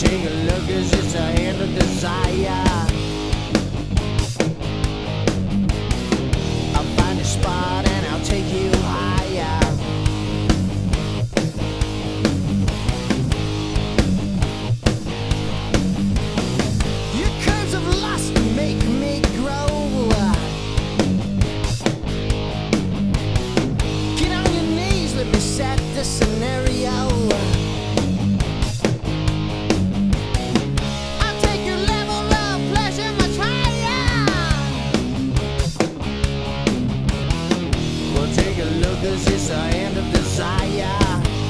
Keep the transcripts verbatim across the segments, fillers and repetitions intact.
Take a look, is it's a hand of desire. I'll find a spot and I'll take you higher. Your curves of lust make me grow. Get on your knees, let me set the scenario. Cause it's a hand of desire.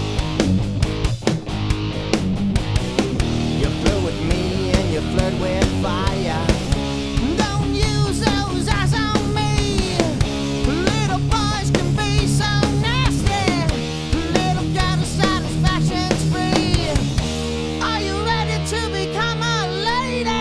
You flirt with me and you flirt with fire. Don't use those eyes on me. Little boys can be so nasty. Little girl to satisfaction spree. Are you ready to become a lady?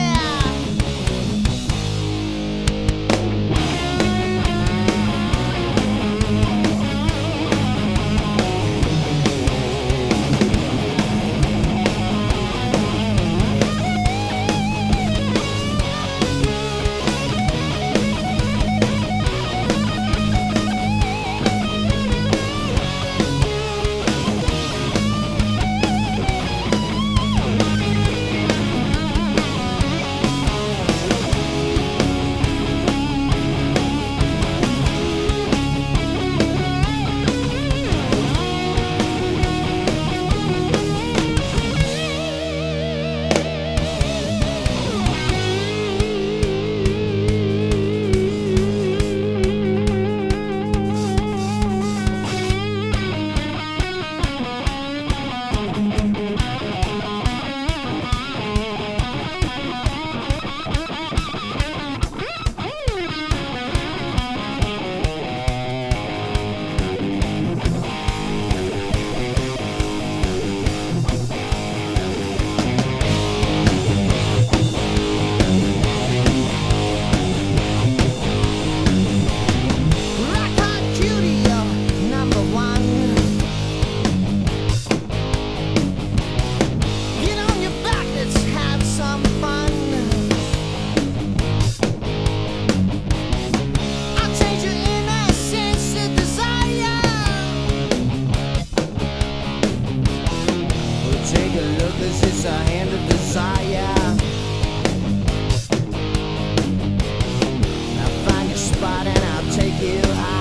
Take a look, cause it's a hand of desire. I'll find your spot and I'll take you high.